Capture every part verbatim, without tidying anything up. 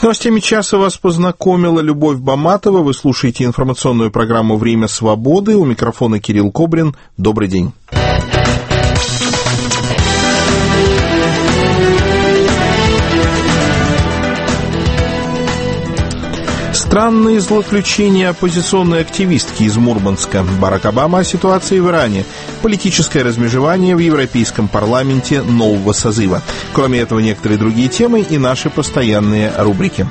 С новостями часа вас познакомила Любовь Баматова. Вы слушаете информационную программу «Время свободы». У микрофона Кирилл Кобрин. Добрый день. Странные злоключения оппозиционной активистки из Мурманска. Барак Обама о ситуации в Иране. Политическое размежевание в Европейском парламенте нового созыва. Кроме этого, некоторые другие темы и наши постоянные рубрики.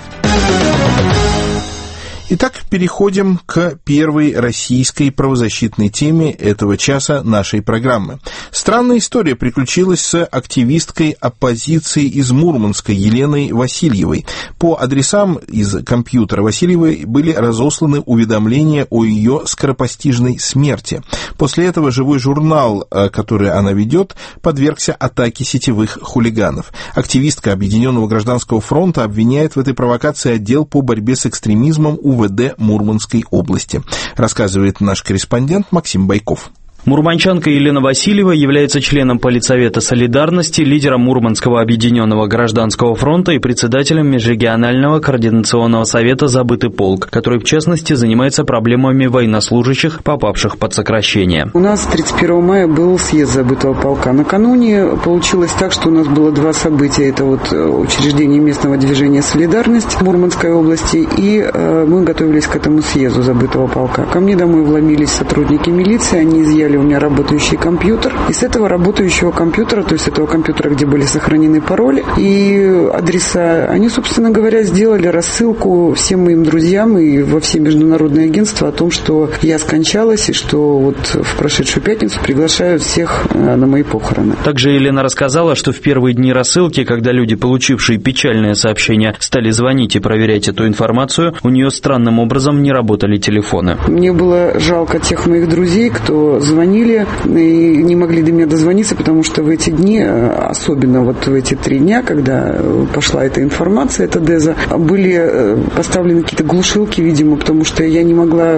Итак, переходим к первой российской правозащитной теме этого часа нашей программы. Странная история приключилась с активисткой оппозиции из Мурманска Еленой Васильевой. По адресам из компьютера Васильевой были разосланы уведомления о ее скоропостижной смерти. После этого живой журнал, который она ведет, подвергся атаке сетевых хулиганов. Активистка Объединенного гражданского фронта обвиняет в этой провокации отдел по борьбе с экстремизмом У В Д Мурманской области, рассказывает наш корреспондент Максим Байков. Мурманчанка Елена Васильева является членом Политсовета солидарности, лидером Мурманского объединенного гражданского фронта и председателем Межрегионального координационного совета «Забытый полк», который, в частности, занимается проблемами военнослужащих, попавших под сокращение. У нас тридцать первого мая был съезд «Забытого полка». Накануне получилось так, что у нас было два события. Это вот учреждение местного движения «Солидарность» в Мурманской области, и э, мы готовились к этому съезду «Забытого полка». Ко мне домой вломились сотрудники милиции, они изъяли у меня работающий компьютер. И с этого работающего компьютера, то есть этого компьютера, где были сохранены пароли и адреса, они, собственно говоря, сделали рассылку всем моим друзьям и во все международные агентства о том, что я скончалась и что вот в прошедшую пятницу приглашают всех на мои похороны. Также Елена рассказала, что в первые дни рассылки, когда люди, получившие печальное сообщение, стали звонить и проверять эту информацию, у нее странным образом не работали телефоны. Мне было жалко тех моих друзей, кто звонил звонили и не могли до меня дозвониться, потому что в эти дни, особенно вот в эти три дня, когда пошла эта информация, эта деза, были поставлены какие-то глушилки, видимо, потому что я не могла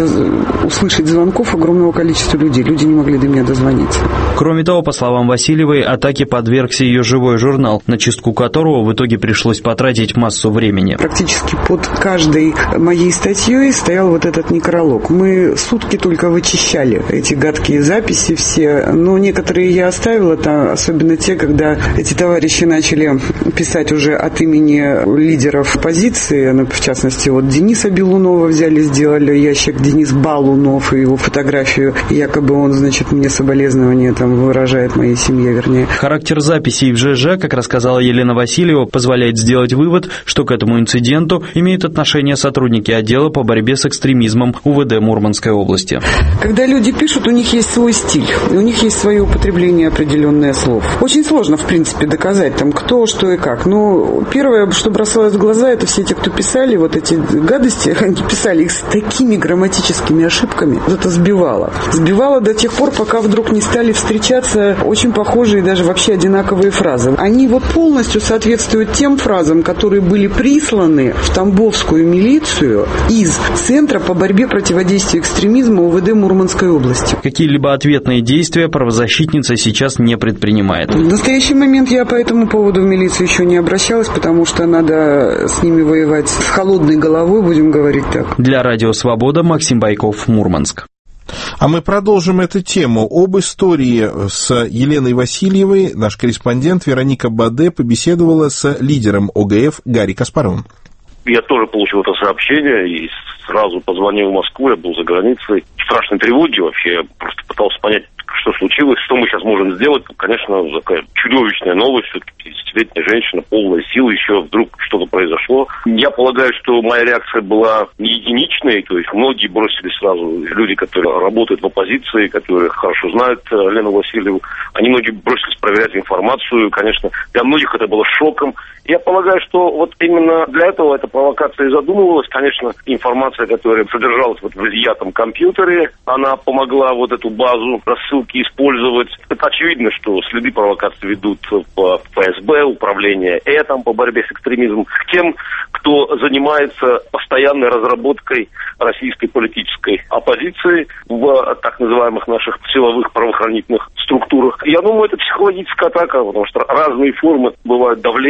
услышать звонков огромного количества людей. Люди не могли до меня дозвониться. Кроме того, по словам Васильевой, атаке подвергся ее живой журнал, на чистку которого в итоге пришлось потратить массу времени. Практически под каждой моей статьей стоял вот этот некролог. Мы сутки только вычищали эти гадкие записи все, но некоторые я оставила, там, особенно те, когда эти товарищи начали писать уже от имени лидеров оппозиции, ну, в частности, вот Дениса Белунова взяли, сделали ящик Денис Балунов и его фотографию, якобы он, значит, мне соболезнования там выражает, моей семье, вернее. Характер записей в ЖЖ, как рассказала Елена Васильева, позволяет сделать вывод, что к этому инциденту имеют отношение сотрудники отдела по борьбе с экстремизмом У В Д Мурманской области. Когда люди пишут, у них есть свой стиль, у них есть свое употребление определенных слов. Очень сложно, в принципе, доказать, там, кто, что и как. Но первое, что бросалось в глаза, это все те, кто писали вот эти гадости, они писали их с такими грамматическими ошибками. Вот это сбивало. Сбивало до тех пор, пока вдруг не стали встречаться очень похожие, даже вообще одинаковые фразы. Они вот полностью соответствуют тем фразам, которые были присланы в Тамбовскую милицию из Центра по борьбе противодействию экстремизму У В Д Мурманской области. Какие-либо ответные действия правозащитница сейчас не предпринимает. В настоящий момент я по этому поводу в милицию еще не обращалась, потому что надо с ними воевать с холодной головой, будем говорить так. Для Радио Свобода Максим Байков, Мурманск. А мы продолжим эту тему. Об истории с Еленой Васильевой наш корреспондент Вероника Баде побеседовала с лидером О Г Ф Гарри Каспаровым. Я тоже получил это сообщение и сразу позвонил в Москву, я был за границей. В страшной тревоге вообще, я просто пытался понять, что случилось, что мы сейчас можем сделать. Конечно, такая чудовищная новость, все-таки пятидесятилетняя женщина, полная сил, еще вдруг что-то произошло. Я полагаю, что моя реакция была не единичной, то есть многие бросились сразу, люди, которые работают в оппозиции, которые хорошо знают Лену Васильеву, они многие бросились проверять информацию, конечно, для многих это было шоком. Я полагаю, что вот именно для этого эта провокация и задумывалась. Конечно, информация, которая содержалась вот в изъятом компьютере, она помогла вот эту базу рассылки использовать. Это очевидно, что следы провокации ведут по Ф С Б, управление Э там, по борьбе с экстремизмом, к тем, кто занимается постоянной разработкой российской политической оппозиции в так называемых наших силовых правоохранительных структурах. Я думаю, это психологическая атака, потому что разные формы бывают давления.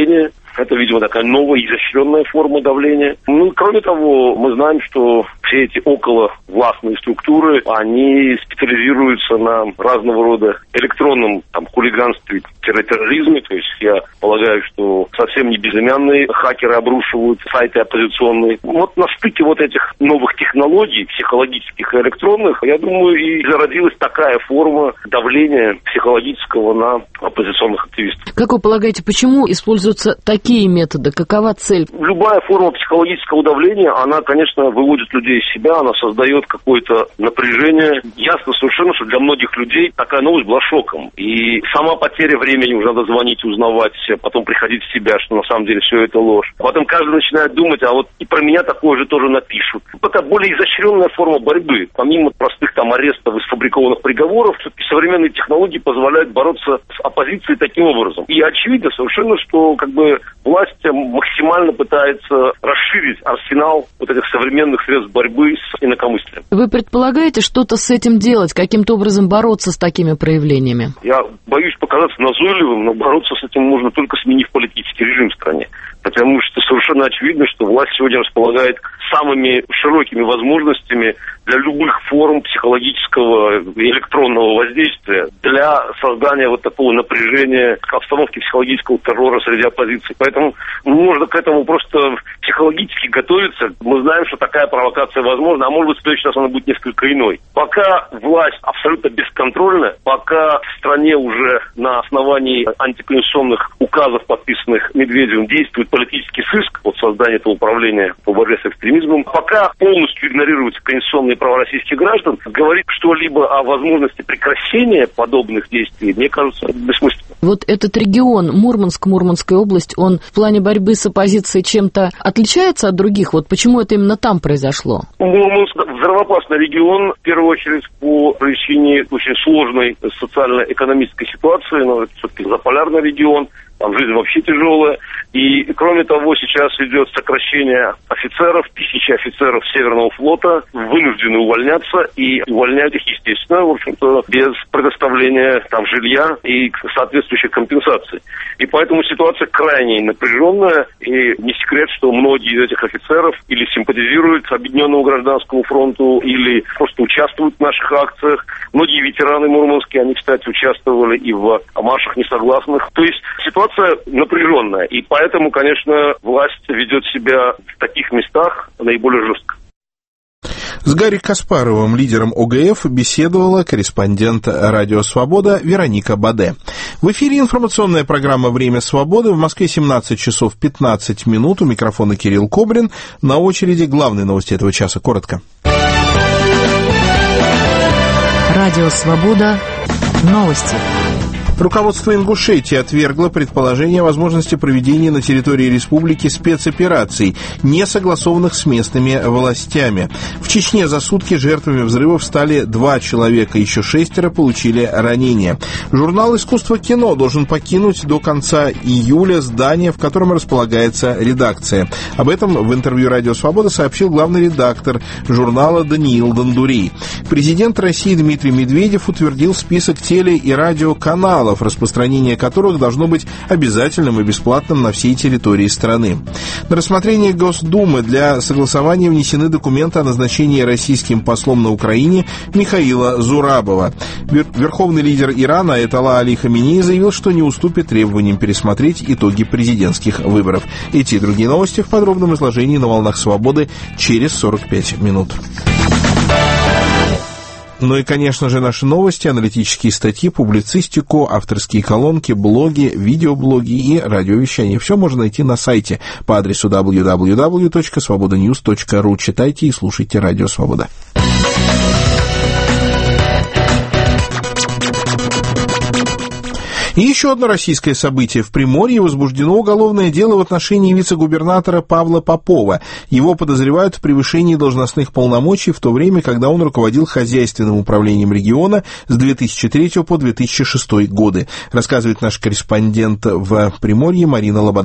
Это, видимо, такая новая, изощренная форма давления. Ну, кроме того, мы знаем, что все эти околовластные структуры, они специализируются на разного рода электронном там, хулиганстве, терроризме. То есть я полагаю, что совсем не безымянные хакеры обрушивают сайты оппозиционные. Вот на стыке вот этих новых технологий, психологических и электронных, я думаю, и зародилась такая форма давления психологического на оппозиционных активистов. Как вы полагаете, почему используются такие методы? Какова цель? Любая форма психологического давления, она, конечно, выводит людей из себя, она создает какое-то напряжение. Ясно совершенно, что для многих людей такая новость была шоком. И сама потеря времени, уже надо звонить, узнавать, потом приходить в себя, что на самом деле все это ложь. Потом каждый начинает думать, а вот и про меня такое же тоже напишут. Это более изощренная форма борьбы. Помимо простых там арестов и сфабрикованных приговоров, все-таки современные технологии позволяют бороться с оппозицией таким образом. И очевидно совершенно, что как бы власть максимально пытается расширить арсенал вот этих современных средств борьбы с инакомыслием. Вы предполагаете что-то с этим делать, каким-то образом бороться с такими проявлениями? Я боюсь показаться назойливым, но бороться с этим можно только сменив политический режим в стране. Потому что совершенно очевидно, что власть сегодня располагает самыми широкими возможностями для любых форм психологического и электронного воздействия, для создания вот такого напряжения, обстановки психологического террора среди оппозиции. Поэтому можно к этому просто психологически готовиться. Мы знаем, что такая провокация возможна, а может быть в следующий раз она будет несколько иной. Пока власть абсолютно бесконтрольна, пока в стране уже на основании антиконституционных указов, подписанных Медведевым, действует политический сыск от создания этого управления по борьбе с экстремизмом, пока полностью игнорируются конституционные права российских граждан, говорить что-либо о возможности прекращения подобных действий, мне кажется, бессмысленно. Вот этот регион, Мурманск, Мурманская область, он в плане борьбы с оппозицией чем-то отличается от других? Вот почему это именно там произошло? Мурманск взрывоопасный регион, в первую очередь, по причине очень сложной социально-экономической ситуации, но это все-таки заполярный регион, там жизнь вообще тяжелая. И, кроме того, сейчас идет сокращение офицеров, тысячи офицеров Северного флота вынуждены увольняться, и увольняют их, естественно, в общем-то, без предоставления там жилья и соответствующей компенсации. И поэтому ситуация крайне напряженная, и не секрет, что многие из этих офицеров или симпатизируют Объединенному гражданскому фронту, или просто участвуют в наших акциях. Многие ветераны мурманские, они, кстати, участвовали и в маршах несогласных. То есть ситуация напряженная, и поэтому, конечно, власть ведет себя в таких местах наиболее жестко. С Гарри Каспаровым, лидером О Гэ Эф, беседовала корреспондент «Радио Свобода» Вероника Баде. В эфире информационная программа «Время свободы». В Москве семнадцать часов пятнадцать минут. У микрофона Кирилл Кобрин. На очереди главные новости этого часа. Коротко. Радио Свобода. Новости. Руководство Ингушетии отвергло предположение о возможности проведения на территории республики спецопераций, не согласованных с местными властями. В Чечне за сутки жертвами взрывов стали два человека, еще шестеро получили ранения. Журнал «Искусство кино» должен покинуть до конца июля здание, в котором располагается редакция. Об этом в интервью «Радио Свобода» сообщил главный редактор журнала Даниил Дондурей. Президент России Дмитрий Медведев утвердил список теле- и радиоканалов, распространение которых должно быть обязательным и бесплатным на всей территории страны. На рассмотрение Госдумы для согласования внесены документы о назначении российским послом на Украине Михаила Зурабова. Верховный лидер Ирана Аятолла Али Хаминеи заявил, что не уступит требованиям пересмотреть итоги президентских выборов. Эти и другие новости в подробном изложении на «Волнах Свободы» через сорок пять минут. Ну и, конечно же, наши новости, аналитические статьи, публицистику, авторские колонки, блоги, видеоблоги и радиовещание. Все можно найти на сайте по адресу дабл ю дабл ю дабл ю точка свобода ньюс точка ру. Читайте и слушайте «Радио Свобода». И еще одно российское событие. В Приморье возбуждено уголовное дело в отношении вице-губернатора Павла Попова. Его подозревают в превышении должностных полномочий в то время, когда он руководил хозяйственным управлением региона с две тысячи третьего по две тысячи шестой годы, рассказывает наш корреспондент в Приморье Марина Лобода.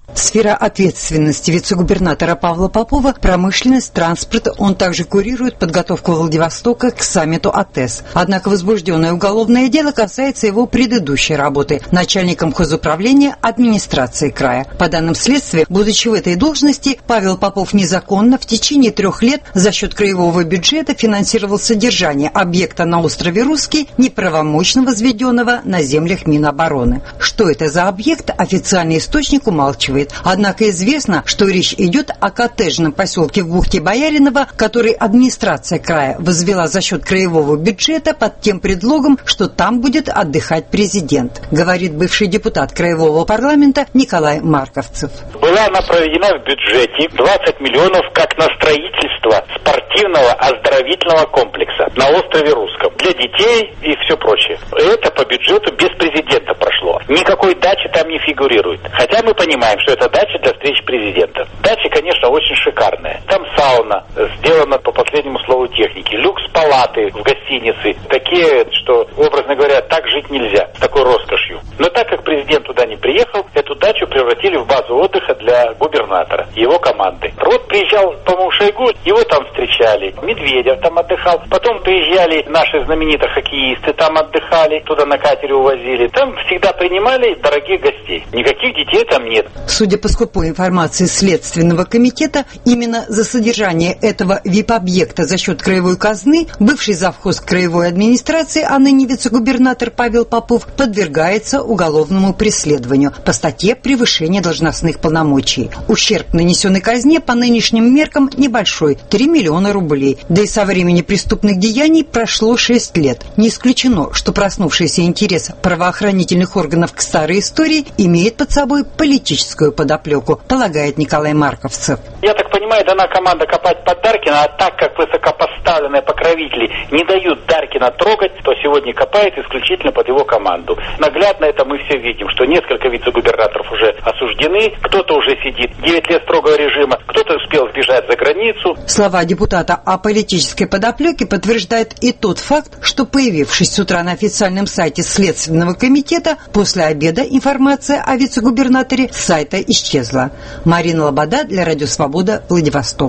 Сфера ответственности вице-губернатора Павла Попова – промышленность, транспорт. Он также курирует подготовку Владивостока к саммиту АТЭС. Однако возбужденное уголовное дело касается его предыдущей работы – начальником хозуправления администрации края. По данным следствия, будучи в этой должности, Павел Попов незаконно в течение трех лет за счет краевого бюджета финансировал содержание объекта на острове Русский, неправомочно возведенного на землях Минобороны. Что это за объект, официальный источник умалчивает. Однако известно, что речь идет о коттеджном поселке в бухте Бояринова, который администрация края возвела за счет краевого бюджета под тем предлогом, что там будет отдыхать президент, говорит бывший депутат краевого парламента Николай Марковцев. Была она проведена в бюджете двадцать миллионов как на строительство спортивного оздоровительного комплекса на острове Русском для детей и все прочее. Это по бюджету без президента прошло. Никакой дачи там не фигурирует. Хотя мы понимаем, что это дача для встречи президента. Дача, конечно, очень шикарная. Там сауна, сделана по последнему слову техники. Люкс-палаты в гостинице. Такие, что, образно говоря, так жить нельзя, с такой роскошью. Но так как президент туда не приехал, эту дачу превратили в базу отдыха для губернатора, его команды. Вот приезжал, по-моему, Шойгу, его там встречали. Медведев там отдыхал. Потом приезжали наши знаменитые хоккеисты, там отдыхали, туда на катере увозили. Там всегда принимали дорогих гостей. Никаких детей там нет. Судя по скупой информации Следственного комитета, именно за содержание этого ви ай пи-объекта за счет краевой казны бывший завхоз краевой администрации, а ныне вице-губернатор Павел Попов, подвергается уголовному преследованию по статье «Превышение должностных полномочий». Ущерб, нанесенный казне, по нынешним меркам небольшой – три миллиона рублей. Да и со времени преступных деяний прошло шесть лет. Не исключено, что проснувшийся интерес правоохранительных органов к старой истории имеет под собой политическую подоплеку, полагает Николай Марковцев. Я так понимаю, дана команда копать под Даркина, а так как высокопоставленные покровители не дают Даркина трогать, то сегодня копает исключительно под его команду. Наглядно это мы все видим, что несколько вице-губернаторов уже осуждены, кто-то уже сидит девять лет строгого режима, кто-то успел сбежать за границу. Слова депутата о политической подоплеке подтверждает и тот факт, что, появившись с утра на официальном сайте Следственного комитета, после обеда информация о вице-губернаторе с сайта исчезла. Марина Лобода для Радио Свобода, Владивосток.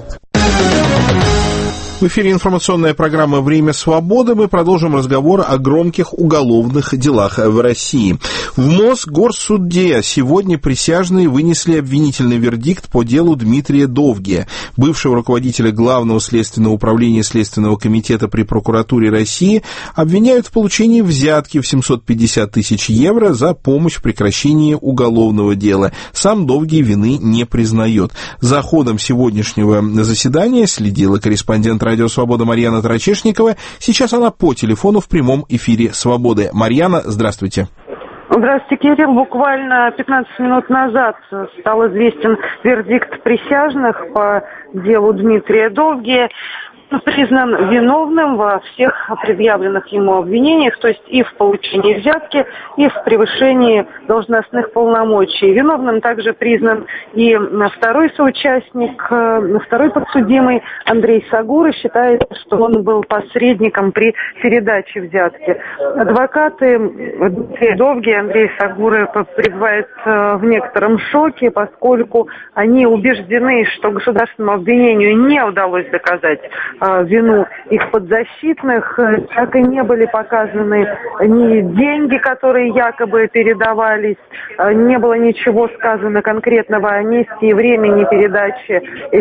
В эфире информационная программа «Время свободы». Мы продолжим разговор о громких уголовных делах в России. В Мосгорсуде сегодня присяжные вынесли обвинительный вердикт по делу Дмитрия Довгия, бывшего руководителя Главного следственного управления Следственного комитета при прокуратуре России, обвиняют в получении взятки в семьсот пятьдесят тысяч евро за помощь в прекращении уголовного дела. Сам Довгий вины не признает. За ходом сегодняшнего заседания следила корреспондент Радио Свобода Марьяна Тарачешникова. Сейчас она по телефону в прямом эфире «Свободы». Марьяна, здравствуйте. Здравствуйте, Кирилл. Буквально пятнадцать минут назад стал известен вердикт присяжных по делу Дмитрия Довгия. Признан виновным во всех предъявленных ему обвинениях, то есть и в получении взятки, и в превышении должностных полномочий. Виновным также признан и второй соучастник, второй подсудимый Андрей Сагура. Считается, что он был посредником при передаче взятки. Адвокаты Дмитрия Довгия, Андрей Сагура пребывают в некотором шоке, поскольку они убеждены, что государственному обвинению не удалось доказать вину их подзащитных, так и не были показаны ни деньги, которые якобы передавались, не было ничего сказано конкретного о месте и времени передачи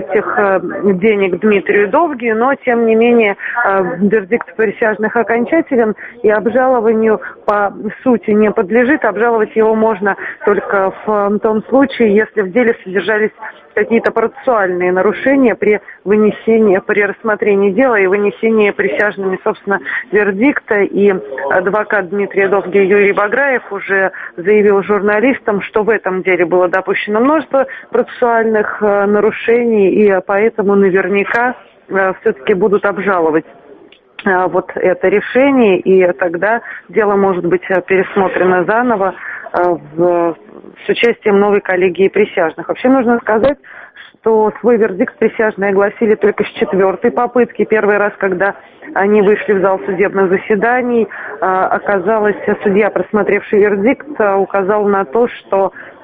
этих денег Дмитрию Довгию, но, тем не менее, вердикт присяжных окончателен и обжалованию по сути не подлежит. Обжаловать его можно только в том случае, если в деле содержались какие-то процессуальные нарушения при вынесении, при рассмотрении дела и вынесении присяжными, собственно, вердикта. И адвокат Дмитрия Довгия Юрий Баграев уже заявил журналистам, что в этом деле было допущено множество процессуальных нарушений, и поэтому наверняка все-таки будут обжаловать вот это решение, и тогда дело может быть пересмотрено заново в, с участием новой коллегии присяжных. Вообще нужно сказать, что свой вердикт присяжные огласили только с четвертой попытки. Первый раз, когда они вышли в зал судебных заседаний, оказалось, судья, просмотревший вердикт, указал на то, что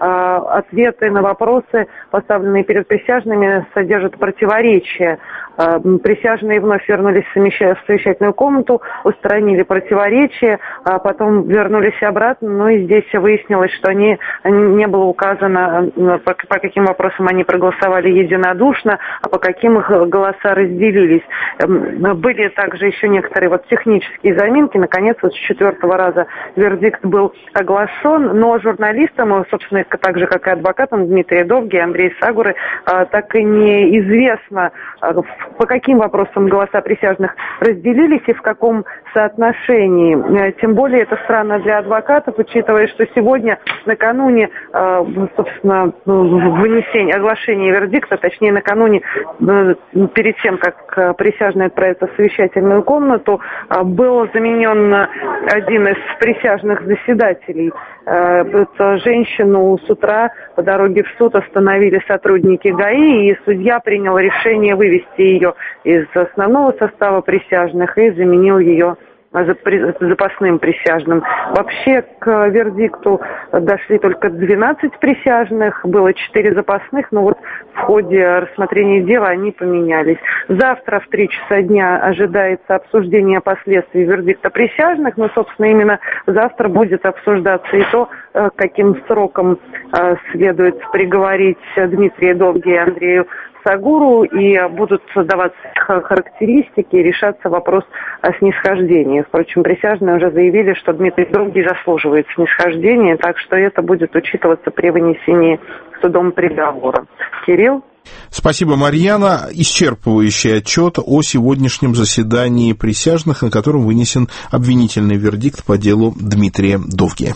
ответы на вопросы, поставленные перед присяжными, содержат противоречия. Присяжные вновь вернулись в совещательную комнату, устранили противоречия, а потом вернулись обратно, ну и здесь выяснилось, что они, не было указано, по, по каким вопросам они проголосовали единодушно, а по каким их голоса разделились. Были также еще некоторые вот технические заминки. Наконец, вот с четвертого раза вердикт был оглашен, но журналистам, собственно, так же, как и адвокатам Дмитрия Довги и Андрея Сагуры, так и неизвестно, по каким вопросам голоса присяжных разделились и в каком соотношении. Тем более это странно для адвокатов, учитывая, что сегодня, накануне, собственно, вынесения, оглашения вердикта, точнее, накануне, перед тем, как присяжные отправятся в совещательную комнату, был заменен один из присяжных заседателей. Эту женщину с утра по дороге в суд остановили сотрудники ГАИ, и судья принял решение вывести ее из основного состава присяжных и заменил ее запасным присяжным. Вообще к вердикту дошли только двенадцать присяжных, было четыре запасных, но вот в ходе рассмотрения дела они поменялись. Завтра в три часа дня ожидается обсуждение последствий вердикта присяжных, но, собственно, именно завтра будет обсуждаться и то, каким сроком следует приговорить Дмитрия Довги и Андрею Сагуру, и будут даваться характеристики, и решаться вопрос о снисхождении. Впрочем, присяжные уже заявили, что Дмитрий Довгий заслуживает снисхождения, так что это будет учитываться при вынесении судом приговора. Кирилл? Спасибо, Марьяна. Исчерпывающий отчет о сегодняшнем заседании присяжных, на котором вынесен обвинительный вердикт по делу Дмитрия Довги.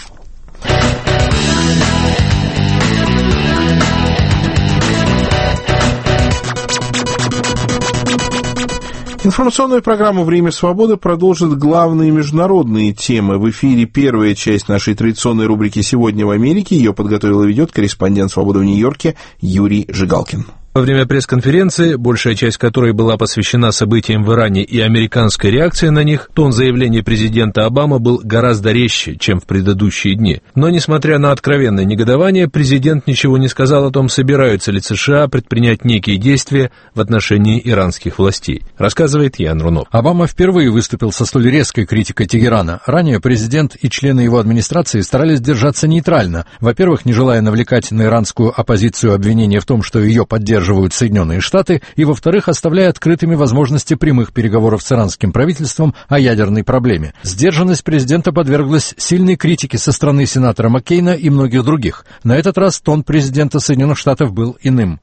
Информационная программа «Время свободы» продолжит главные международные темы. В эфире первая часть нашей традиционной рубрики «Сегодня в Америке». Ее подготовил и ведет корреспондент «Свободы» в Нью-Йорке Юрий Жигалкин. Во время пресс-конференции, большая часть которой была посвящена событиям в Иране и американской реакции на них, тон заявления президента Обамы был гораздо резче, чем в предыдущие дни. Но, несмотря на откровенное негодование, президент ничего не сказал о том, собираются ли США предпринять некие действия в отношении иранских властей. Рассказывает Ян Рунов. Обама впервые выступил со столь резкой критикой Тегерана. Ранее президент и члены его администрации старались держаться нейтрально. Во-первых, не желая навлекать на иранскую оппозицию обвинения в том, что ее поддерживают Соединенные Штаты, и, во-вторых, оставляя открытыми возможности прямых переговоров с иранским правительством о ядерной проблеме. Сдержанность президента подверглась сильной критике со стороны сенатора Маккейна и многих других. На этот раз тон президента Соединенных Штатов был иным.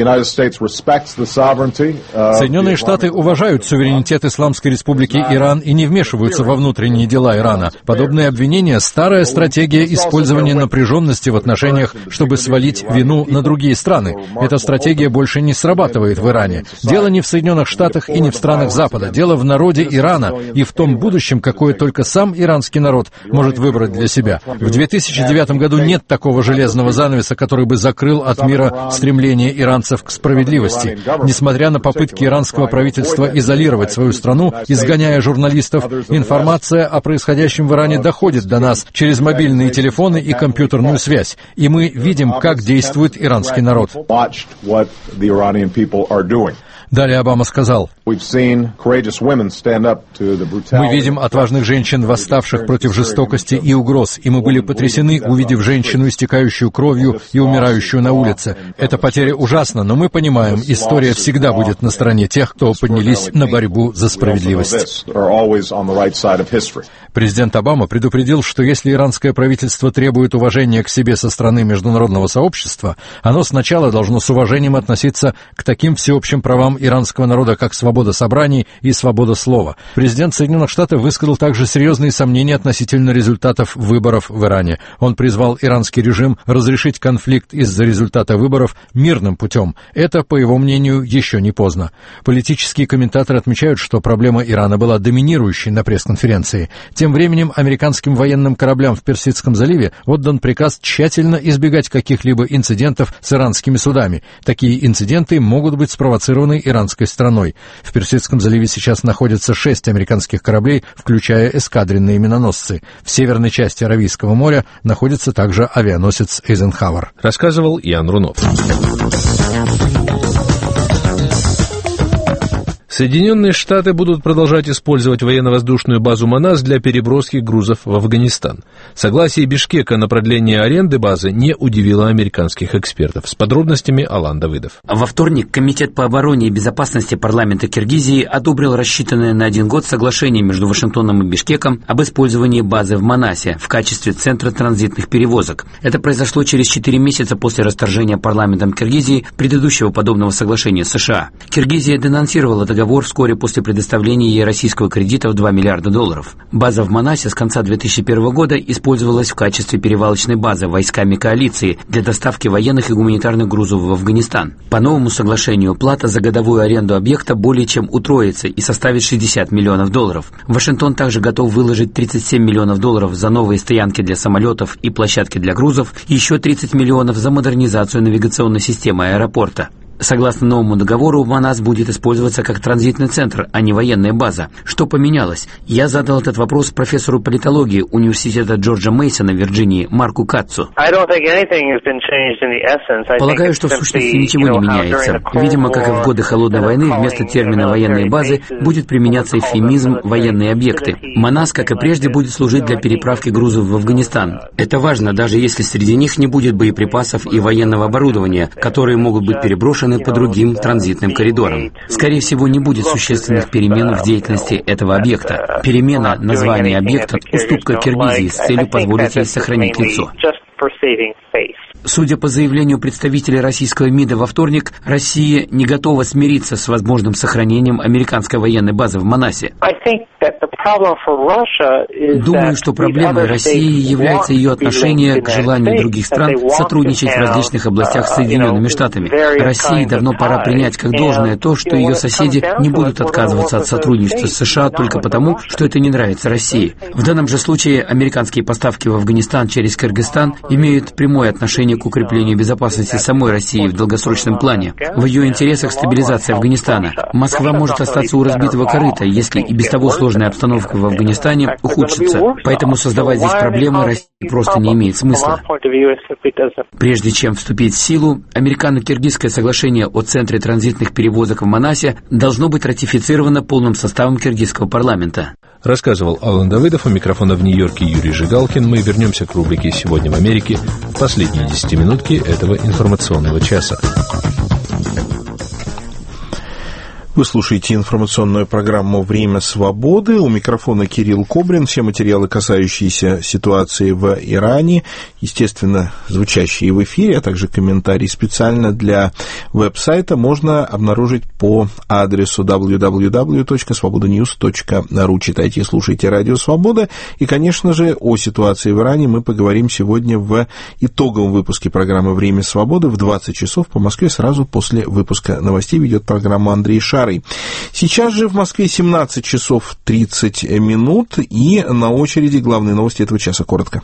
Соединенные Штаты уважают суверенитет Исламской Республики Иран и не вмешиваются во внутренние дела Ирана. Подобные обвинения – старая стратегия использования напряженности в отношениях, чтобы свалить вину на другие страны. Эта стратегия больше не срабатывает в Иране. Дело не в Соединенных Штатах и не в странах Запада. Дело в народе Ирана и в том будущем, какое только сам иранский народ может выбрать для себя. В две тысячи девятом году нет такого железного занавеса, который бы закрыл от мира стремление Ирана к справедливости. Несмотря на попытки иранского правительства изолировать свою страну, изгоняя журналистов, информация о происходящем в Иране доходит до нас через мобильные телефоны и компьютерную связь, и мы видим, как действует иранский народ. Далее Обама сказал: «Мы видим отважных женщин, восставших против жестокости и угроз, и мы были потрясены, увидев женщину, истекающую кровью и умирающую на улице. Эта потеря ужасна, но мы понимаем, история всегда будет на стороне тех, кто поднялись на борьбу за справедливость». Президент Обама предупредил, что если иранское правительство требует уважения к себе со стороны международного сообщества, оно сначала должно с уважением относиться к таким всеобщим правам иранского народа, как свобода собраний и свобода слова. Президент Соединенных Штатов высказал также серьезные сомнения относительно результатов выборов в Иране. Он призвал иранский режим разрешить конфликт из-за результата выборов мирным путем. Это, по его мнению, еще не поздно. Политические комментаторы отмечают, что проблема Ирана была доминирующей на пресс-конференции. Тем временем американским военным кораблям в Персидском заливе отдан приказ тщательно избегать каких-либо инцидентов с иранскими судами. Такие инциденты могут быть спровоцированы иранской страной. В Персидском заливе сейчас находятся шесть американских кораблей, включая эскадренные миноносцы. В северной части Аравийского моря находится также авианосец Эйзенхауэр. Рассказывал Ян Рунов. Соединенные Штаты будут продолжать использовать военно-воздушную базу Манас для переброски грузов в Афганистан. Согласие Бишкека на продление аренды базы не удивило американских экспертов. С подробностями Алан Давыдов. Во вторник Комитет по обороне и безопасности парламента Киргизии одобрил рассчитанное на один год соглашение между Вашингтоном и Бишкеком об использовании базы в Манасе в качестве центра транзитных перевозок. Это произошло через четыре месяца после расторжения парламентом Киргизии предыдущего подобного соглашения с США. Киргизия денонсировала договор вскоре после предоставления ей российского кредита в два миллиарда долларов. База в Манасе с конца две тысячи первого года использовалась в качестве перевалочной базы войсками коалиции для доставки военных и гуманитарных грузов в Афганистан. По новому соглашению плата за годовую аренду объекта более чем утроится и составит шестьдесят миллионов долларов. Вашингтон также готов выложить тридцать семь миллионов долларов за новые стоянки для самолетов и площадки для грузов, и еще тридцать миллионов за модернизацию навигационной системы аэропорта. Согласно новому договору, Манас будет использоваться как транзитный центр, а не военная база. Что поменялось? Я задал этот вопрос профессору политологии Университета Джорджа Мейсона в Вирджинии Марку Катцу. Полагаю, что в сущности ничего не меняется. Видимо, как и в годы Холодной войны, вместо термина «военные базы» будет применяться эвфемизм «военные объекты». Манас, как и прежде, будет служить для переправки грузов в Афганистан. Это важно, даже если среди них не будет боеприпасов и военного оборудования, которые могут быть переброшены по другим транзитным коридорам. Скорее всего, не будет существенных перемен в деятельности этого объекта. Перемена названия объекта – уступка Киргизии с целью позволить ей сохранить лицо. Судя по заявлению представителей российского МИДа во вторник, Россия не готова смириться с возможным сохранением американской военной базы в Манасе. Думаю, что проблемой России является ее отношение к желанию других стран сотрудничать в различных областях с Соединенными Штатами. России давно пора принять как должное то, что ее соседи не будут отказываться от сотрудничества с США только потому, что это не нравится России. В данном же случае американские поставки в Афганистан через Кыргызстан имеют прямое отношение к укреплению безопасности самой России в долгосрочном плане. В ее интересах стабилизация Афганистана. Москва может остаться у разбитого корыта, если и без того сложная обстановка в Афганистане ухудшится. Поэтому создавать здесь проблемы России просто не имеет смысла. Прежде чем вступить в силу, американо-киргизское соглашение о центре транзитных перевозок в Манасе должно быть ратифицировано полным составом киргизского парламента. Рассказывал Алан Давыдов, у микрофона в Нью-Йорке Юрий Жигалкин. Мы вернемся к рубрике «Сегодня в Америке» в последние десятиминутки этого информационного часа. Вы слушаете информационную программу «Время свободы». У микрофона Кирилл Кобрин. Все материалы, касающиеся ситуации в Иране, естественно, звучащие в эфире, а также комментарии специально для веб-сайта можно обнаружить по адресу дабл ю дабл ю дабл ю точка свобода ньюс точка ру. Читайте и слушайте «Радио Свобода». И, конечно же, о ситуации в Иране мы поговорим сегодня в итоговом выпуске программы «Время свободы» в двадцать часов по Москве. Сразу после выпуска новостей ведет программу Андрей Шар. Сейчас же в Москве семнадцать часов тридцать минут, и на очереди главные новости этого часа коротко.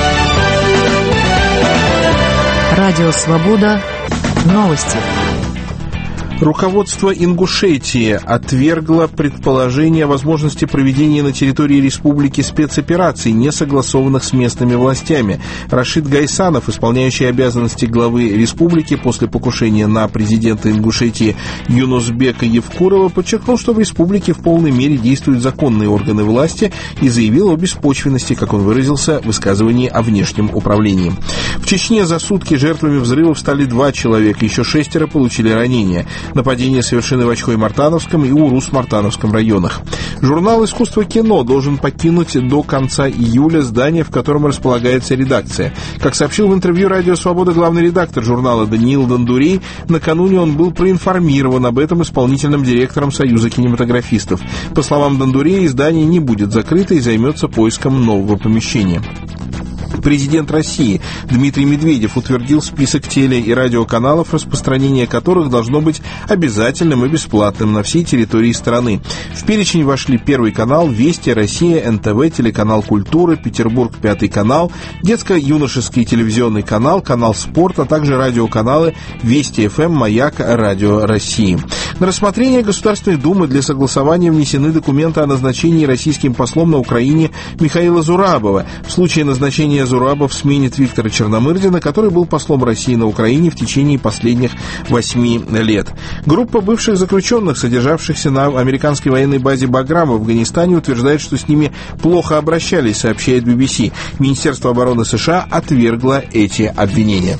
Радио «Свобода». Новости. Руководство Ингушетии отвергло предположение о возможности проведения на территории республики спецопераций, не согласованных с местными властями. Рашид Гайсанов, исполняющий обязанности главы республики после покушения на президента Ингушетии Юнусбека Евкурова, подчеркнул, что в республике в полной мере действуют законные органы власти, и заявил о беспочвенности, как он выразился, высказывании о внешнем управлении. В Чечне за сутки жертвами взрывов стали два человека, еще шестеро получили ранения. Нападения совершены в Очхой-Мартановском и Урус-Мартановском районах. Журнал «Искусство кино» должен покинуть до конца июля здание, в котором располагается редакция. Как сообщил в интервью «Радио Свобода» главный редактор журнала Даниил Дандурей, накануне он был проинформирован об этом исполнительным директором Союза кинематографистов. По словам Дандурея, издание не будет закрыто и займется поиском нового помещения. Президент России Дмитрий Медведев утвердил список теле- и радиоканалов, распространение которых должно быть обязательным и бесплатным на всей территории страны. В перечень вошли Первый канал, Вести, Россия, эн тэ вэ, телеканал Культура, Петербург, Пятый канал, детско-юношеский телевизионный канал, канал Спорт, а также радиоканалы Вести эф эм, Маяк, Радио России. На рассмотрение Государственной Думы для согласования внесены документы о назначении российским послом на Украине Михаила Зурабова. В случае назначения Зурабов сменит Виктора Черномырдина, который был послом России на Украине в течение последних восьми лет. Группа бывших заключенных, содержавшихся на американской военной базе Баграм в Афганистане, утверждает, что с ними плохо обращались, сообщает би би си. Министерство обороны США отвергло эти обвинения.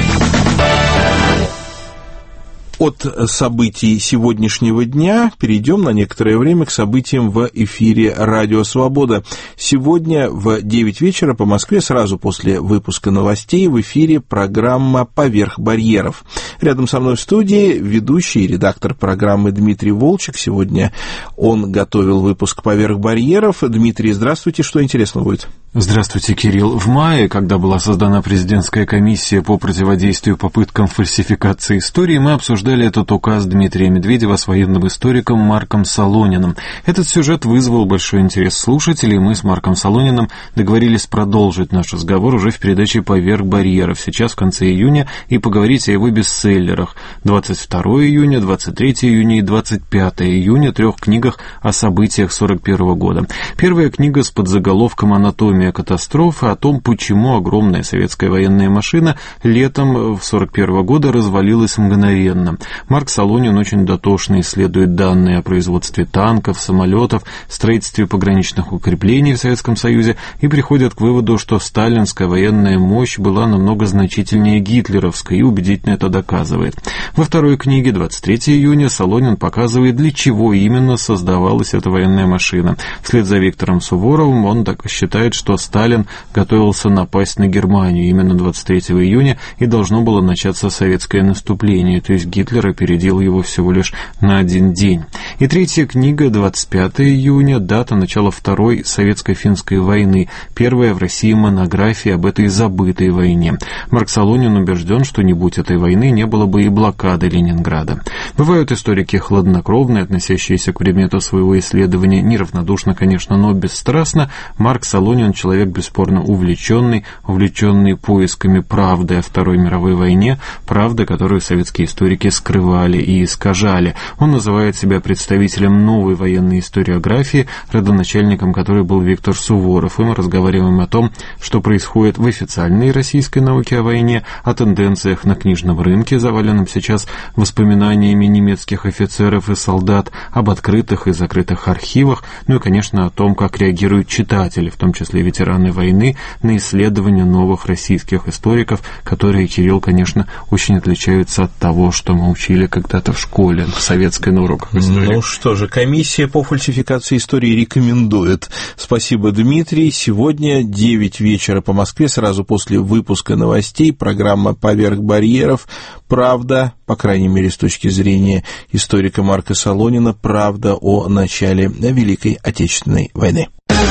От событий сегодняшнего дня перейдем на некоторое время к событиям в эфире «Радио Свобода». Сегодня в девять вечера по Москве, сразу после выпуска новостей, в эфире программа «Поверх барьеров». Рядом со мной в студии ведущий и редактор программы Дмитрий Волчек. Сегодня он готовил выпуск «Поверх барьеров». Дмитрий, здравствуйте. Что интересного будет? Здравствуйте, Кирилл. В мае, когда была создана президентская комиссия по противодействию попыткам фальсификации истории, мы обсуждали этот указ Дмитрия Медведева с военным историком Марком Солониным. Этот сюжет вызвал большой интерес слушателей, и мы с Марком Солониным договорились продолжить наш разговор уже в передаче «Поверх барьеров» сейчас в конце июня и поговорить о его бестселлерах двадцать второго июня, двадцать третьего июня и двадцать пятого июня, трех книгах о событиях сорок первого года. Первая книга с подзаголовком «Анатомия катастрофы», о том, почему огромная советская военная машина летом сорок первого года развалилась мгновенно. Марк Солонин очень дотошно исследует данные о производстве танков, самолетов, строительстве пограничных укреплений в Советском Союзе и приходит к выводу, что сталинская военная мощь была намного значительнее гитлеровской, и убедительно это доказывает. Во второй книге двадцать третьего июня Солонин показывает, для чего именно создавалась эта военная машина. Вслед за Виктором Суворовым он так считает, что Сталин готовился напасть на Германию. Именно двадцать третьего июня и должно было начаться советское наступление, то есть Гитлер опередил его всего лишь на один день. И третья книга, двадцать пятого июня, дата начала Второй советско-финской войны, первая в России монография об этой забытой войне. Марк Солонин убежден, что не будь этой войны, не было бы и блокады Ленинграда. Бывают историки хладнокровные, относящиеся к предмету своего исследования неравнодушно, конечно, но бесстрастно. Марк Солонин — человек бесспорно увлеченный, увлеченный поисками правды о Второй мировой войне, правды, которую советские историки скрывали и искажали. Он называет себя представителем новой военной историографии, родоначальником которой был Виктор Суворов. И мы разговариваем о том, что происходит в официальной российской науке о войне, о тенденциях на книжном рынке, заваленном сейчас воспоминаниями немецких офицеров и солдат, об открытых и закрытых архивах, ну и, конечно, о том, как реагируют читатели, в том числе ветераны войны, на исследования новых российских историков, которые, Кирилл, конечно, очень отличаются от того, что мы учили когда-то в школе, в советской на уроках истории. Ну что же, комиссия по фальсификации истории рекомендует. Спасибо, Дмитрий. Сегодня девять вечера по Москве, сразу после выпуска новостей, программа «Поверх барьеров». Правда, по крайней мере, с точки зрения историка Марка Солонина, правда о начале Великой Отечественной войны.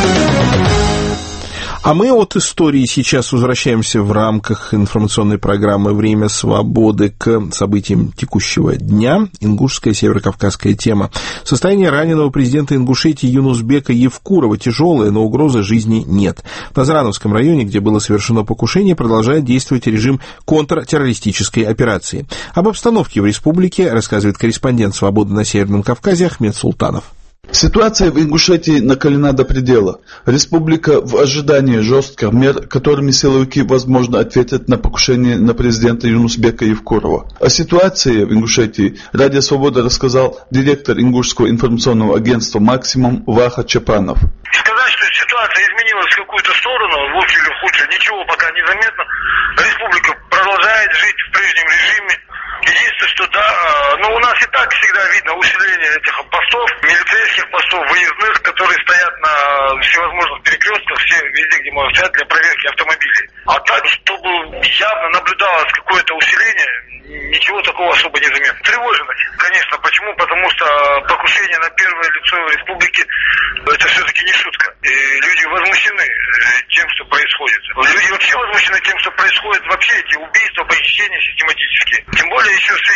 А мы от истории сейчас возвращаемся в рамках информационной программы «Время свободы» к событиям текущего дня. Ингушская северокавказская тема. Состояние раненого президента Ингушетии Юнусбека Евкурова тяжелое, но угрозы жизни нет. В Назрановском районе, где было совершено покушение, продолжает действовать режим контртеррористической операции. Об обстановке в республике рассказывает корреспондент «Свободы» на Северном Кавказе Ахмед Султанов. Ситуация в Ингушетии накалена до предела. Республика в ожидании жестких мер, которыми силовики, возможно, ответят на покушение на президента Юнусбека Евкурова. О ситуации в Ингушетии Радио Свобода рассказал директор Ингушского информационного агентства «Максимум» Ваха Чапанов. Сказать, что ситуация изменилась в какую-то сторону, в лучшую или в худшую, ничего пока не заметно. Республика продолжает жить в прежнем режиме. Единственное, что да, но у нас и так всегда видно усиление этих постов, милицейских постов, выездных, которые стоят на всевозможных перекрестках, все везде, где можно стоять, для проверки автомобилей. А так, чтобы явно наблюдалось какое-то усиление, ничего такого особо не заметно. Тревожность, конечно. Почему? Потому что покушение на первое лицо республики — это все-таки не шутка. И люди возмущены тем, что происходит. Люди вообще возмущены тем, что происходит, вообще эти убийства, похищения систематические. Тем более еще в связи с тем, что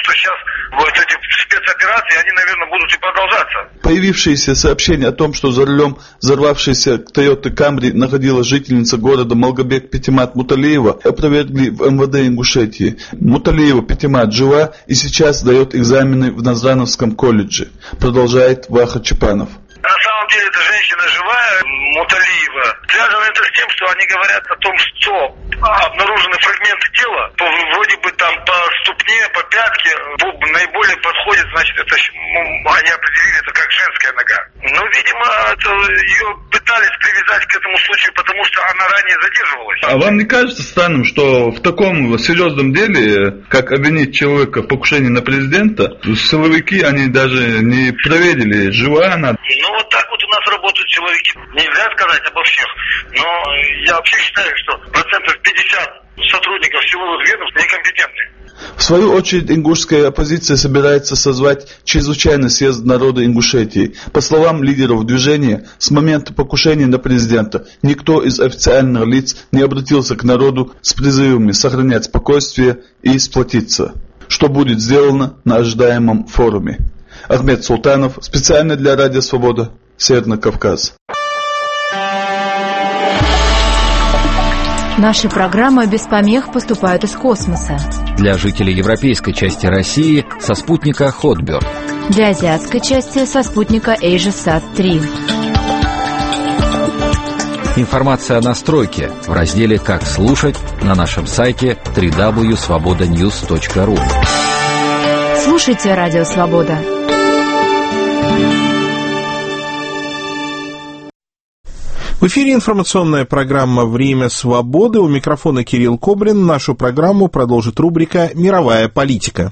что сейчас вот эти спецоперации, они, наверное, будут и продолжаться. Появившиеся сообщения о том, что за рулем взорвавшейся Toyota Camry находилась жительница города Малгобек Петимат Муталиева, опровергли в эм вэ дэ Ингушетии. Муталиева Петимат жива и сейчас сдает экзамены в Назрановском колледже, продолжает Ваха Чепанов. На самом деле эта женщина живая, Муталиева. Связано это с тем, что они говорят о том, что обнаружены фрагменты тела, то вроде бы там по ступне, по пятке наиболее подходит, значит, это они определили это как женская нога. Но, видимо, это, ее пытались привязать к этому случаю, потому что она ранее задерживалась. А вам не кажется странным, что в таком серьезном деле, как обвинить человека в покушении на президента, силовики, они даже не проверили, жива она? Ну, вот так вот у нас работают силовики. Нельзя сказать обо всех, но я вообще считаю, что процентов пятьдесят сотрудников силовых ведомств некомпетентны. В свою очередь, ингушская оппозиция собирается созвать чрезвычайный съезд народа Ингушетии. По словам лидеров движения, с момента покушения на президента никто из официальных лиц не обратился к народу с призывами сохранять спокойствие и сплотиться, что будет сделано на ожидаемом форуме. Ахмед Султанов, специально для Радио Свобода, Северный Кавказ. Наши программы без помех поступают из космоса. Для жителей европейской части России со спутника Хотберд. Для азиатской части со спутника AsiaSat три. Информация о настройке в разделе «Как слушать» на нашем сайте дабл ю дабл ю дабл ю точка свобода ньюс точка ру. Слушайте Радио Свобода. В эфире информационная программа «Время свободы». У микрофона Кирилл Кобрин. Нашу программу продолжит рубрика «Мировая политика».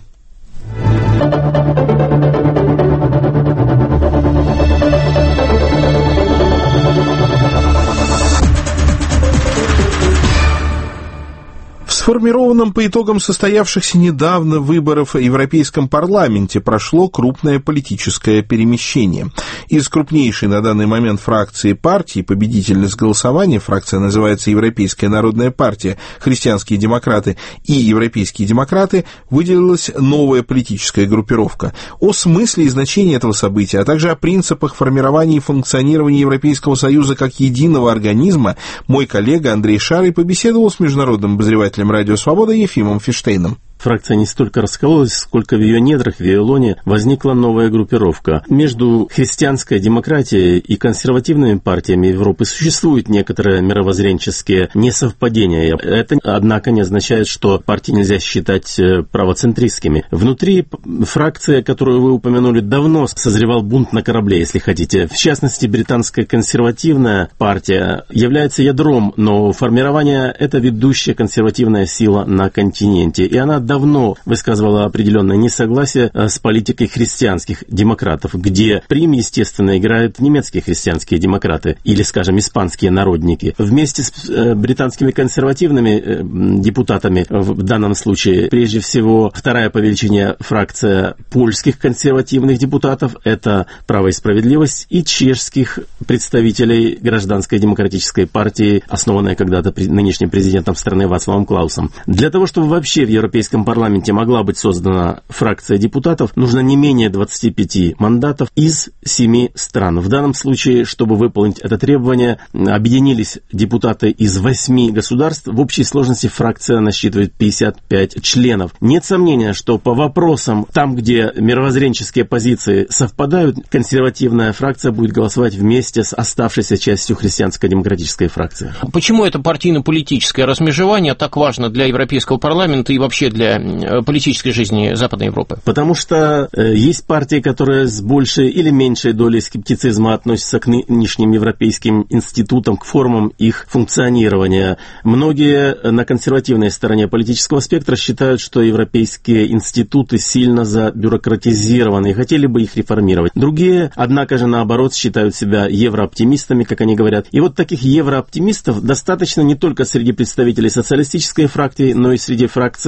В сформированном по итогам состоявшихся недавно выборов в Европейском парламенте прошло крупное политическое перемещение. Из крупнейшей на данный момент фракции партии победительниц голосования, фракция называется Европейская народная партия, христианские демократы и европейские демократы, выделилась новая политическая группировка. О смысле и значении этого события, а также о принципах формирования и функционирования Европейского Союза как единого организма мой коллега Андрей Шарый побеседовал с международным обозревателем Радио Свобода Ефимом Фиштейном. Фракция не столько раскололась, сколько в ее недрах, в ее лоне, возникла новая группировка. Между христианской демократией и консервативными партиями Европы существуют некоторые мировоззренческие несовпадения. Это, однако, не означает, что партии нельзя считать правоцентристскими. Внутри фракции, которую вы упомянули, давно созревал бунт на корабле, если хотите. В частности, британская консервативная партия является ядром нового формирования. Это ведущая консервативная сила на континенте. И она давно высказывала определенное несогласие с политикой христианских демократов, где прим, естественно, играют немецкие христианские демократы или, скажем, испанские народники. Вместе с британскими консервативными депутатами, в данном случае, прежде всего, вторая по величине фракция польских консервативных депутатов, это «Право и справедливость», и чешских представителей гражданской демократической партии, основанной когда-то нынешним президентом страны Вацлавом Клаусом. Для того, чтобы вообще в Европейском парламенте могла быть создана фракция депутатов, нужно не менее двадцати пяти мандатов из семи стран. В данном случае, чтобы выполнить это требование, объединились депутаты из восьми государств. В общей сложности фракция насчитывает пятьдесят пять членов. Нет сомнения, что по вопросам, там, где мировоззренческие позиции совпадают, консервативная фракция будет голосовать вместе с оставшейся частью христианско-демократической фракции. Почему это партийно-политическое размежевание так важно для Европейского парламента и вообще для политической жизни Западной Европы? Потому что э, есть партии, которые с большей или меньшей долей скептицизма относятся к нынешним европейским институтам, к формам их функционирования. Многие на консервативной стороне политического спектра считают, что европейские институты сильно забюрократизированы и хотели бы их реформировать. Другие, однако же, наоборот, считают себя еврооптимистами, как они говорят. И вот таких еврооптимистов достаточно не только среди представителей социалистической фракции, но и среди фракций христианских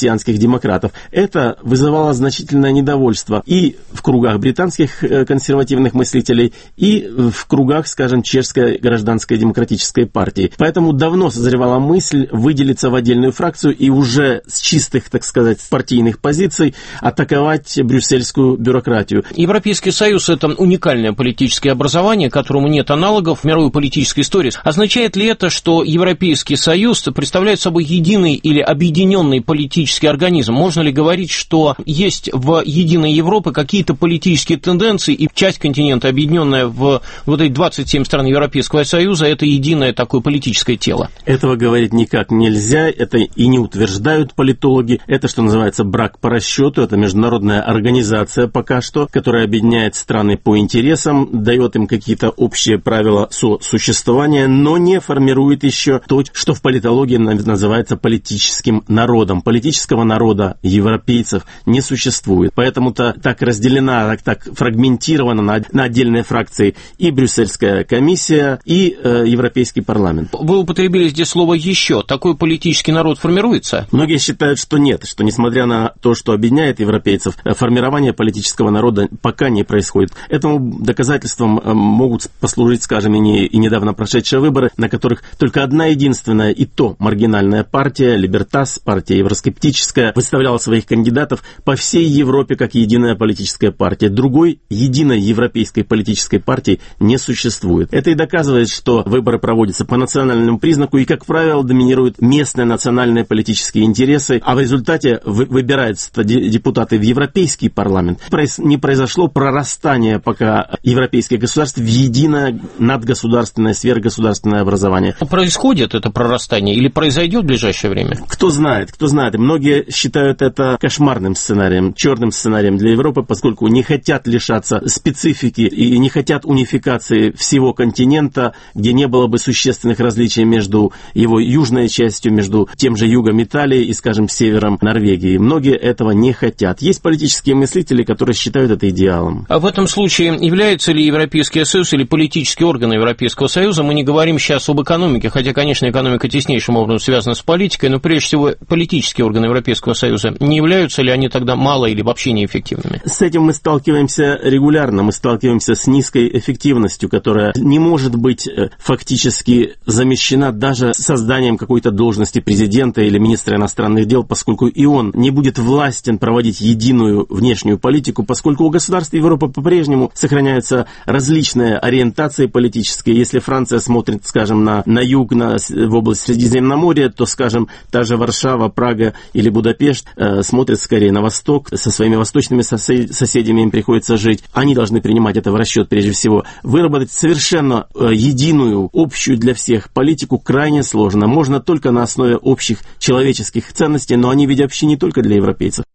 христианских демократов. Это вызывало значительное недовольство и в кругах британских консервативных мыслителей, и в кругах, скажем, чешской гражданской демократической партии. Поэтому давно созревала мысль выделиться в отдельную фракцию и уже с чистых, так сказать, партийных позиций атаковать брюссельскую бюрократию. Европейский Союз – это уникальное политическое образование, которому нет аналогов в мировой политической истории. Означает ли это, что Европейский Союз представляет собой единый или объединенный политический организм? Можно ли говорить, что есть в единой Европе какие-то политические тенденции, и часть континента, объединенная в вот эти двадцать семь стран Европейского Союза, это единое такое политическое тело? Этого говорить никак нельзя, это и не утверждают политологи. Это, что называется, брак по расчету, это международная организация пока что, которая объединяет страны по интересам, дает им какие-то общие правила сосуществования, но не формирует еще то, что в политологии называется политическим народом. Политического народа европейцев не существует. Поэтому-то так разделена, так, так фрагментирована на, на отдельные фракции и Брюссельская комиссия, и э, Европейский парламент. Вы употребили здесь слово «еще». Такой политический народ формируется? Многие считают, что нет, что несмотря на то, что объединяет европейцев, формирование политического народа пока не происходит. Этому доказательством могут послужить, скажем, и, не, и недавно прошедшие выборы, на которых только одна единственная, и то маргинальная партия, Либертас, партия евроскептическая, выставляла своих кандидатов по всей Европе как единая политическая партия. Другой единой европейской политической партии не существует. Это и доказывает, что выборы проводятся по национальному признаку, и, как правило, доминируют местные национальные политические интересы, а в результате вы, выбираются депутаты в Европейский парламент. Не произошло прорастание пока европейских государств в единое надгосударственное, сверхгосударственное образование. Происходит это прорастание или произойдет в ближайшее время? Кто знает, кто знает. Многие считают это кошмарным сценарием, черным сценарием для Европы, поскольку не хотят лишаться специфики и не хотят унификации всего континента, где не было бы существенных различий между его южной частью, между тем же югом Италии и, скажем, севером Норвегии. Многие этого не хотят. Есть политические мыслители, которые считают это идеалом. А в этом случае является ли Европейский Союз или политические органы Европейского Союза, мы не говорим сейчас об экономике, хотя, конечно, экономика теснейшим образом связана с политикой, но прежде всего политические органы Европейского Союза, не являются ли они тогда мало или вообще неэффективными? С этим мы сталкиваемся регулярно, мы сталкиваемся с низкой эффективностью, которая не может быть фактически замещена даже созданием какой-то должности президента или министра иностранных дел, поскольку и он не будет властен проводить единую внешнюю политику, поскольку у государств Европы по-прежнему сохраняются различные ориентации политические. Если Франция смотрит, скажем, на, на юг, на, в область Средиземноморья, то, скажем, та же Варшава, Прага или Будапешт э, смотрят скорее на восток, со своими восточными сосед, соседями им приходится жить. Они должны принимать это в расчет прежде всего. Выработать совершенно э, единую, общую для всех политику крайне сложно. Можно только на основе общих человеческих ценностей, но они ведь вообще не только для европейцев.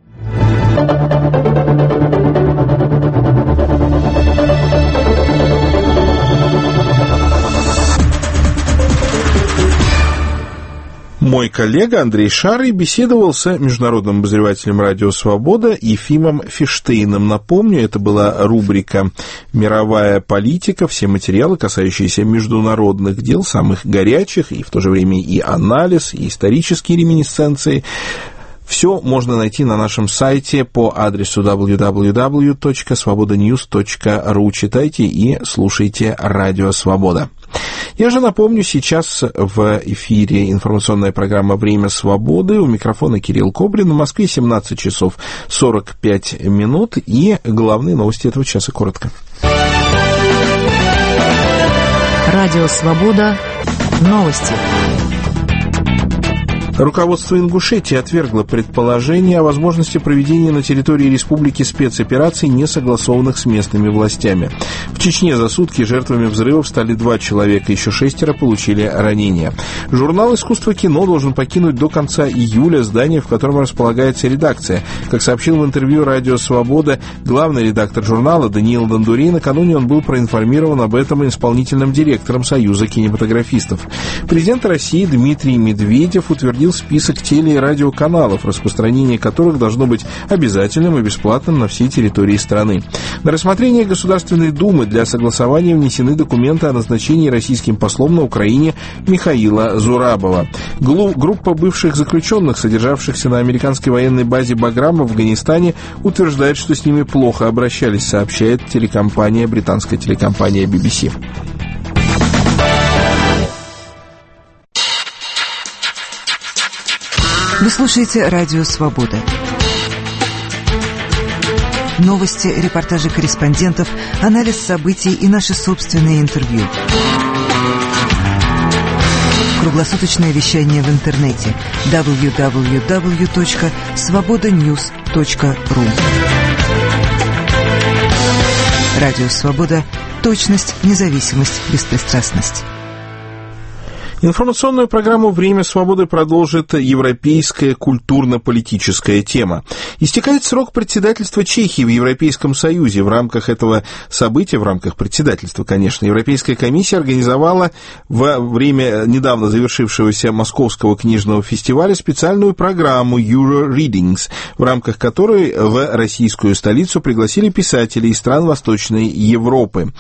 Мой коллега Андрей Шарый беседовал с международным обозревателем «Радио Свобода» Ефимом Фиштейном. Напомню, это была рубрика «Мировая политика», все материалы, касающиеся международных дел, самых горячих, и в то же время и анализ, и исторические реминисценции. Все можно найти на нашем сайте по адресу дабл ю дабл ю дабл ю точка свобода ньюс точка ру. Читайте и слушайте «Радио Свобода». Я же напомню, сейчас в эфире информационная программа «Время свободы». У микрофона Кирилл Кобрин. В Москве семнадцать часов сорок пять минут. И главные новости этого часа коротко. Радио Свобода. Новости. Руководство Ингушетии отвергло предположение о возможности проведения на территории республики спецопераций, не согласованных с местными властями. В Чечне за сутки жертвами взрывов стали два человека, еще шестеро получили ранения. Журнал «Искусство кино» должен покинуть до конца июля здание, в котором располагается редакция. Как сообщил в интервью «Радио Свобода» главный редактор журнала Даниил Дондурей, накануне он был проинформирован об этом исполнительным директором Союза кинематографистов. Президент России Дмитрий Медведев утвердил утвердил список теле- и радиоканалов, распространение которых должно быть обязательным и бесплатным на всей территории страны. На рассмотрение Государственной Думы для согласования внесены документы о назначении российским послом на Украине Михаила Зурабова. Глу- группа бывших заключенных, содержавшихся на американской военной базе Баграм в Афганистане, утверждает, что с ними плохо обращались, сообщает телекомпания, британская телекомпания би би си. Вы слушаете «Радио Свобода». Новости, репортажи корреспондентов, анализ событий и наши собственные интервью. Круглосуточное вещание в интернете дабл ю дабл ю дабл ю точка свобода ньюс точка ру. Радио Свобода. Точность, независимость, беспристрастность. Информационную программу «Время свободы» продолжит европейская культурно-политическая тема. Истекает срок председательства Чехии в Европейском Союзе. В рамках этого события, в рамках председательства, конечно, Европейская комиссия организовала во время недавно завершившегося Московского книжного фестиваля специальную программу Euro Readings, в рамках которой в российскую столицу пригласили писателей из стран Восточной Европы.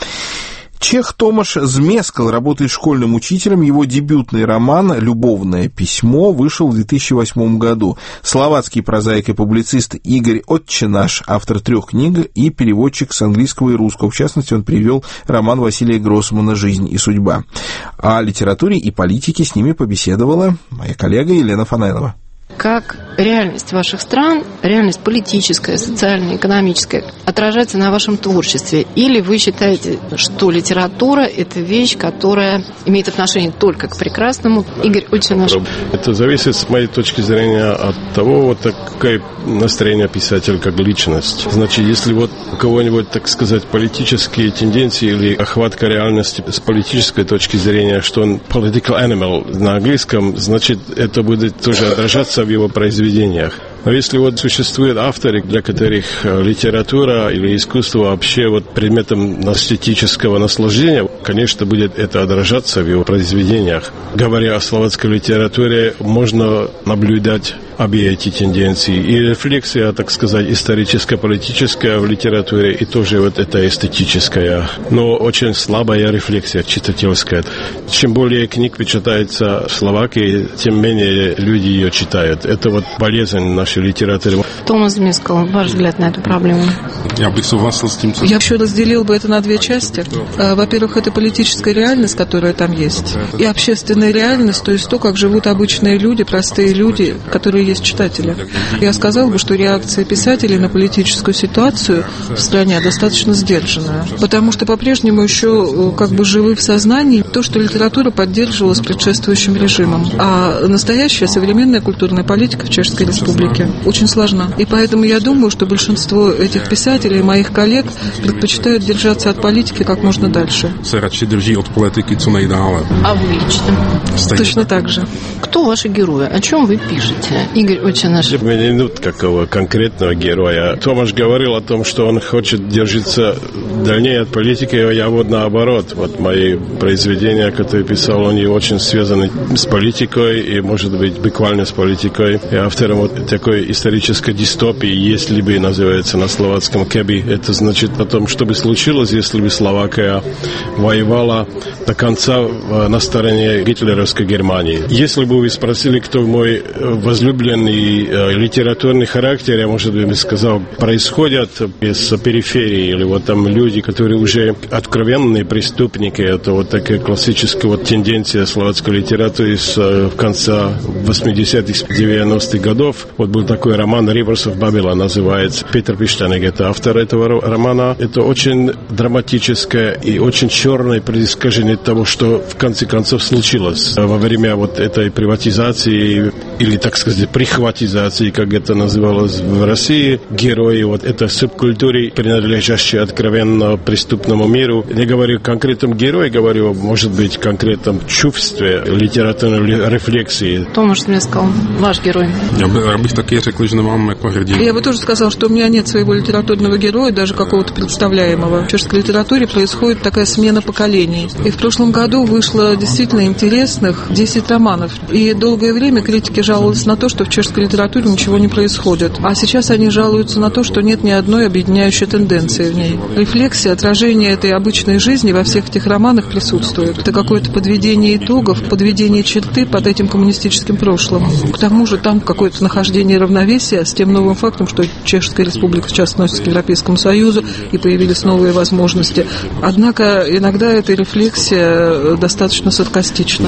Чех Томаш Змескал работает школьным учителем. Его дебютный роман «Любовное письмо» вышел в две тысячи восьмом году. Словацкий прозаик и публицист Игорь Отчинаш, автор трех книг и переводчик с английского и русского. В частности, он перевел роман Василия Гроссмана «Жизнь и судьба». О литературе и политике с ними побеседовала моя коллега Елена Фанайлова. Как реальность ваших стран, реальность политическая, социальная, экономическая, отражается на вашем творчестве? Или вы считаете, что литература – это вещь, которая имеет отношение только к прекрасному? Игорь Отчинаш. Это зависит, с моей точки зрения, от того, вот какое настроение писателя как личность. Значит, если вот у кого-нибудь, так сказать, политические тенденции или охватка реальности с политической точки зрения, что он political animal на английском, значит, это будет тоже отражаться в его произведениях. Но если вот существуют авторы, для которых литература или искусство вообще вот предметом эстетического наслаждения, конечно, будет это отражаться в его произведениях. Говоря о словацкой литературе, можно наблюдать обе эти тенденции. И рефлексия, так сказать, историческо-политическая в литературе, и тоже вот эта эстетическая. Но очень слабая рефлексия читательская. Чем более книг печатается в Словакии, тем менее люди ее читают. Это вот болезнь нашей литературы. Томас Змескал, ваш взгляд на эту проблему? Я бы согласен с тем. Я еще разделил бы это на две части. Во-первых, это политическая реальность, которая там есть, и общественная реальность, то есть то, как живут обычные люди, простые люди, которые есть читатели. Я сказал бы, что реакция писателей на политическую ситуацию в стране достаточно сдержанная, потому что по-прежнему еще как бы живы в сознании то, что литература поддерживалась предшествующим режимом, а настоящая современная культурная политика в Чешской Республике очень сложна. И поэтому я думаю, что большинство этих писателей, моих коллег, предпочитают держаться от политики как можно дальше. А вы лично? Точно так же. Кто ваши герои? О чем вы пишете? Игорь Отчинаш. У меня нет какого конкретного героя. Томаш говорил о том, что он хочет держаться дальнее от политики, а я вот наоборот. Вот мои произведения, которые писал, они очень связаны с политикой и, может быть, буквально с политикой. И автором вот такой исторической дистопии, если бы называется на словацком «кеби», это значит о том, что бы случилось, если бы Словакия воевала до конца на стороне гитлеровской Германии. Если бы вы спросили, кто мой возлюбленный э, литературный характер, я, может быть, сказал, происходят из периферии, или вот там люди, которые уже откровенные преступники, это вот такая классическая вот тенденция словацкой литературы с э, конца восьмидесятых, девяностых годов. Вот был такой роман «Rivers of Babylon», называется. Питер Пиштанек, это автор этого романа. Это очень драматическое и очень черное предсказание того, что в конце концов случилось во время вот этой приватизации или, так сказать, прихватизации, как это называлось в России. Герои вот этой субкультуры, принадлежащей откровенно преступному миру. Не говорю о конкретном герое, говорю, может быть, о конкретном чувстве литературной рефлексии. Томаш Змескал, ваш герой. Я бы, я бы так Я бы тоже сказал, что у меня нет своего литературного героя, даже какого-то представляемого. В чешской литературе происходит такая смена поколений. И в прошлом году вышло действительно интересных десять романов. И долгое время критики жаловались на то, что в чешской литературе ничего не происходит. А сейчас они жалуются на то, что нет ни одной объединяющей тенденции в ней. Рефлексия, отражение этой обычной жизни во всех этих романах присутствует. Это какое-то подведение итогов, подведение черты под этим коммунистическим прошлым. К тому же там какое-то нахождение равновесия с тем новым фактом, что Чешская республика сейчас относится к Европейскому Союзу и появились новые возможности. Однако иногда эта рефлексия достаточно саркастична.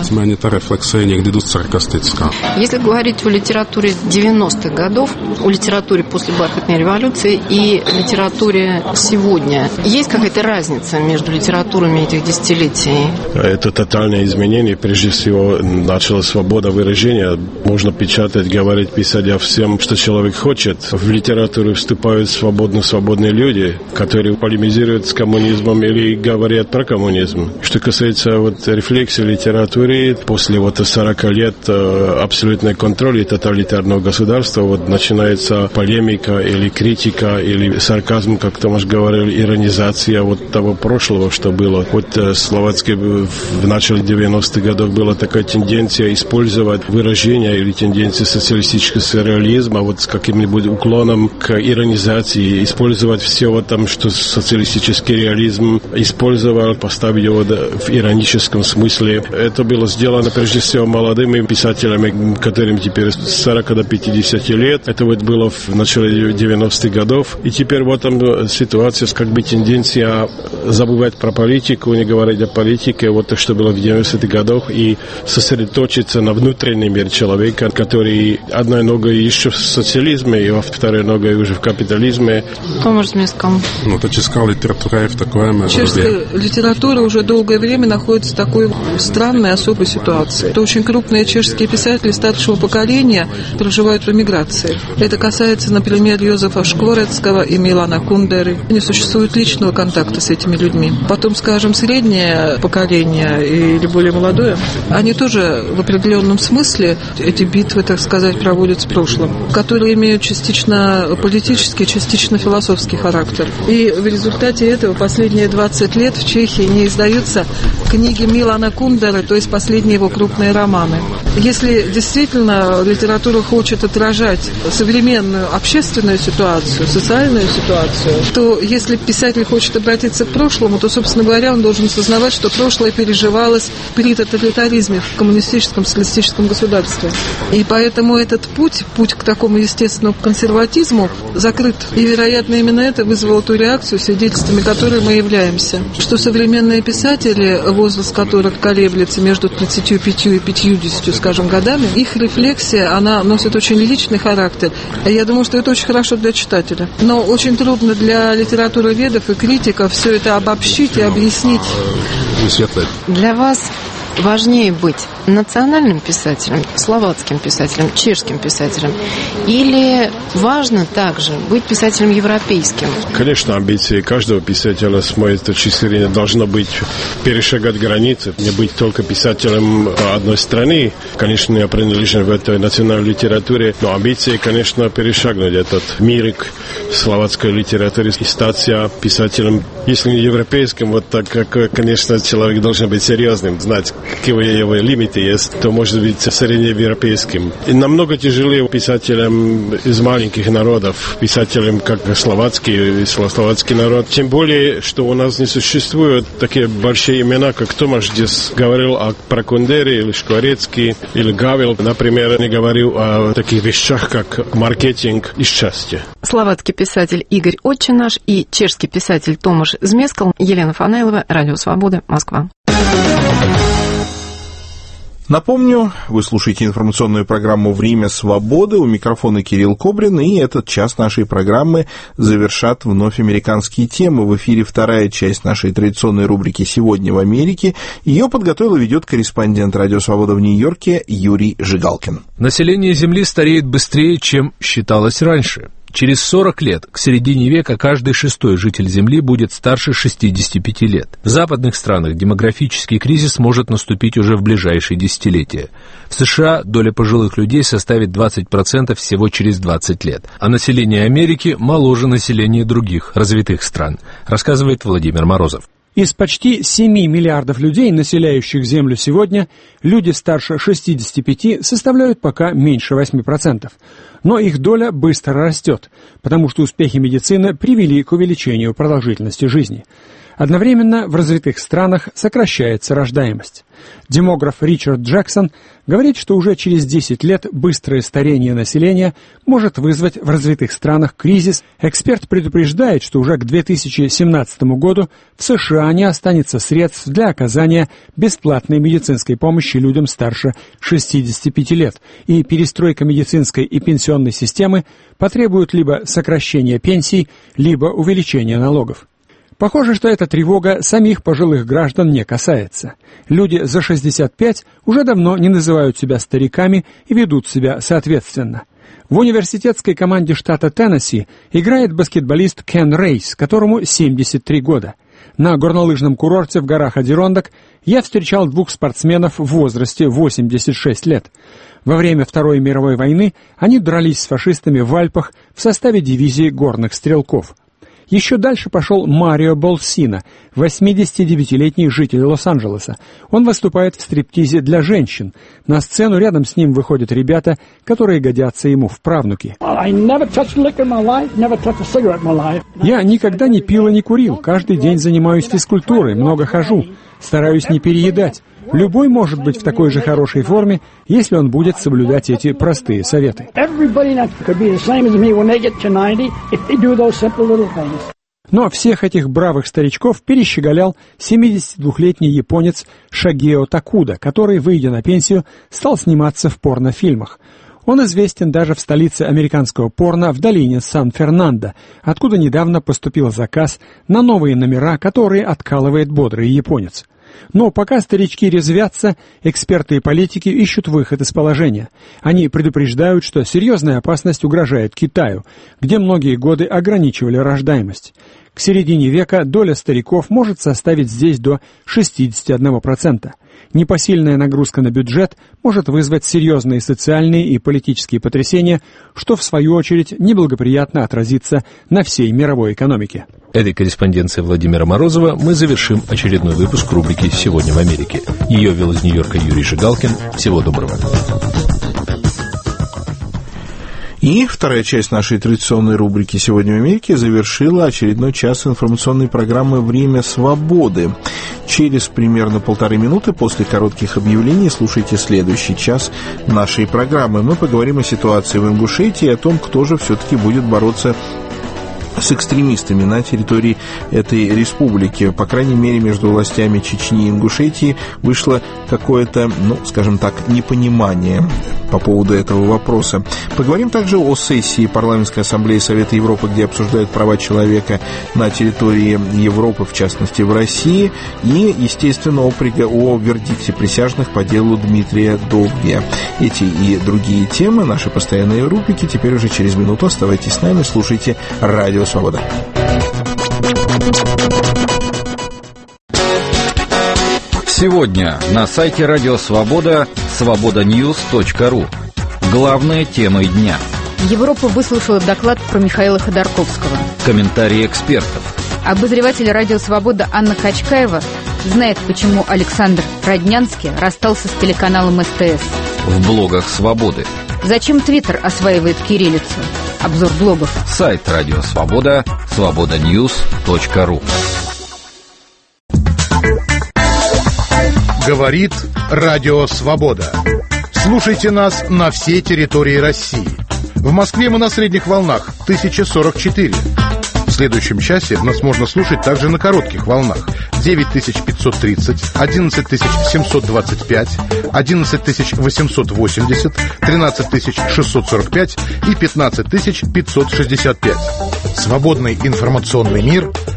Если говорить о литературе девяностых годов, о литературе после бархатной революции и литературе сегодня, есть какая-то разница между литературами этих десятилетий? Это тотальное изменение. Прежде всего, началась свобода выражения. Можно печатать, говорить, писать о всем, что человек хочет. В литературу вступают свободно свободные люди, которые полемизируют с коммунизмом или говорят про коммунизм. Что касается вот рефлексии литературы, после вот сорока лет абсолютного контроля тоталитарного государства вот начинается полемика или критика, или сарказм, как Томаш говорил, иронизация вот того прошлого, что было. Вот в Словацкой в начале девяностых годов была такая тенденция использовать выражения или тенденции социалистического сюрреализма вот с каким-нибудь уклоном к иронизации, использовать все вот там, что социалистический реализм использовал, поставить его в ироническом смысле. Это было сделано прежде всего молодыми писателями, которым теперь с сорока до пятидесяти лет. Это вот было в начале девяностых годов. И теперь вот там ситуация, как бы тенденция забывать про политику, не говорить о политике, вот то, что было в девяностых годах, и сосредоточиться на внутренний мир человека, который одной ногой еще в социализме, и во второй ногой уже в капитализме. Томаш Змескал. Ну, это чешская литература в таком... Чешская литература уже долгое время находится в такой странной особой ситуации. Это очень крупные чешские писатели старшего поколения проживают в эмиграции. Это касается, например, Йозефа Шкворецкого и Милана Кундеры. Не существует личного контакта с этими людьми. Потом, скажем, среднее поколение или более молодое, они тоже в определенном смысле эти битвы, так сказать, проводят с прошлым, которые имеют частично политический, частично философский характер. И в результате этого последние двадцать лет в Чехии не издаются книги Милана Кундеры, то есть последние его крупные романы. Если действительно литература хочет отражать современную общественную ситуацию, социальную ситуацию, то если писатель хочет обратиться к прошлому, то, собственно говоря, он должен осознавать, что прошлое переживалось при тоталитаризме в коммунистическом социалистическом государстве. И поэтому этот путь, путь к такому естественному консерватизму закрыт. И, вероятно, именно это вызвало ту реакцию, свидетельствами которой мы являемся. Что современные писатели, возраст которых колеблется между тридцатью пятью и пятьюдесятью, скажем, годами, их рефлексия, она носит очень личный характер. Я думаю, что это очень хорошо для читателя. Но очень трудно для литературоведов и критиков все это обобщить и объяснить. Для вас важнее быть национальным писателем, словацким писателем, чешским писателем? Или важно также быть писателем европейским? Конечно, амбиции каждого писателя, с моей точки зрения, должно быть перешагать границы, не быть только писателем одной страны. Конечно, я принадлежу в этой национальной литературе, но амбиции, конечно, перешагнуть этот мирик словацкой литературы и стать писателем, если не европейским, вот так, как, конечно, человек должен быть серьезным, знать, какие его лимиты есть, то может быть среднеевропейским. И намного тяжелее писателям из маленьких народов, писателям как словацкий, словацкий народ. Тем более, что у нас не существуют такие большие имена, как Томаш здесь говорил о, про Кундере, или Шкворецкий, или Гавел, например, не говорил о таких вещах, как маркетинг и счастье. Словацкий писатель Игорь Отчинаш и чешский писатель Томаш Змескал. Елена Фанайлова, Радио Свобода, Москва. Напомню, вы слушаете информационную программу «Время свободы». У микрофона Кирилл Кобрин, и этот час нашей программы завершат вновь американские темы. В эфире вторая часть нашей традиционной рубрики «Сегодня в Америке». Ее подготовил и ведет корреспондент «Радио Свобода» в Нью-Йорке Юрий Жигалкин. Население Земли стареет быстрее, чем считалось раньше. Через сорок лет, к середине века, каждый шестой житель Земли будет старше шестидесяти пяти лет. В западных странах демографический кризис может наступить уже в ближайшие десятилетия. В США доля пожилых людей составит двадцать процентов всего через двадцать лет, а население Америки моложе населения других развитых стран, рассказывает Владимир Морозов. Из почти семи миллиардов людей, населяющих Землю сегодня, люди старше шестидесяти пяти составляют пока меньше восьми процентов. Но их доля быстро растет, потому что успехи медицины привели к увеличению продолжительности жизни. Одновременно в развитых странах сокращается рождаемость. Демограф Ричард Джексон говорит, что уже через десять лет быстрое старение населения может вызвать в развитых странах кризис. Эксперт предупреждает, что уже к две тысячи семнадцатому году в США не останется средств для оказания бесплатной медицинской помощи людям старше шестидесяти пяти лет, и перестройка медицинской и пенсионной системы потребует либо сокращения пенсий, либо увеличения налогов. Похоже, что эта тревога самих пожилых граждан не касается. Люди за шестьдесят пять уже давно не называют себя стариками и ведут себя соответственно. В университетской команде штата Теннесси играет баскетболист Кен Рейс, которому семьдесят три года. На горнолыжном курорте в горах Адирондак я встречал двух спортсменов в возрасте восемьдесят шесть лет. Во время Второй мировой войны они дрались с фашистами в Альпах в составе дивизии горных стрелков. Еще дальше пошел Марио Болсино, восьмидесятидевятилетний житель Лос-Анджелеса. Он выступает в стриптизе для женщин. На сцену рядом с ним выходят ребята, которые годятся ему в правнуки. Я никогда не пил и не курил. Каждый день занимаюсь физкультурой, много хожу. Стараюсь не переедать. Любой может быть в такой же хорошей форме, если он будет соблюдать эти простые советы. Но всех этих бравых старичков перещеголял семидесятидвухлетний японец Шагео Такуда, который, выйдя на пенсию, стал сниматься в порнофильмах. Он известен даже в столице американского порно в долине Сан-Фернандо, откуда недавно поступил заказ на новые номера, которые откалывает бодрый японец. Но пока старички резвятся, эксперты и политики ищут выход из положения. Они предупреждают, что серьезная опасность угрожает Китаю, где многие годы ограничивали рождаемость. К середине века доля стариков может составить здесь до шестидесяти одного процента. Непосильная нагрузка на бюджет может вызвать серьезные социальные и политические потрясения, что в свою очередь неблагоприятно отразится на всей мировой экономике. Этой корреспонденцией Владимира Морозова мы завершим очередной выпуск рубрики «Сегодня в Америке». Ее вел из Нью-Йорка Юрий Жигалкин. Всего доброго. И вторая часть нашей традиционной рубрики «Сегодня в Америке» завершила очередной час информационной программы «Время свободы». Через примерно полторы минуты после коротких объявлений слушайте следующий час нашей программы. Мы поговорим о ситуации в Ингушетии и о том, кто же все-таки будет бороться с экстремистами на территории этой республики. По крайней мере, между властями Чечни и Ингушетии вышло какое-то, ну, скажем так, непонимание по поводу этого вопроса. Поговорим также о сессии Парламентской ассамблеи Совета Европы, где обсуждают права человека на территории Европы, в частности в России, и, естественно, о, приго... о вердикте присяжных по делу Дмитрия Довгия. Эти и другие темы, наши постоянные рубрики, теперь уже через минуту. Оставайтесь с нами, слушайте Радио Свобода. Сегодня на сайте Радио Свобода свобода ньюс точка ру. Главные темы дня. Европа выслушала доклад про Михаила Ходорковского. Комментарии экспертов. Обозреватель Радио Свобода Анна Качкаева знает, почему Александр Роднянский расстался с телеканалом СТС. В блогах Свободы. Зачем Твиттер осваивает кириллицу? Обзор блогов. Сайт Радио Свобода свобода ньюс точка ру. Говорит Радио Свобода. Слушайте нас на всей территории России. В Москве мы на средних волнах тысяча сорок четыре. В следующем часе нас можно слушать также на коротких волнах девять тысяч пятьсот тридцать, одиннадцать тысяч семьсот двадцать пять, одиннадцать тысяч восемьсот восемьдесят, тринадцать тысяч шестьсот сорок пять и пятнадцать тысяч пятьсот шестьдесят пять. Свободный информационный мир